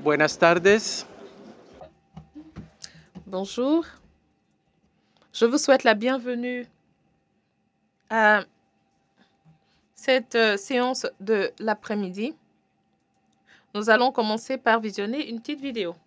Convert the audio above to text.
Buenas tardes. Bonjour, je vous souhaite la bienvenue à cette séance de l'après-midi. Nous allons commencer par visionner une petite vidéo.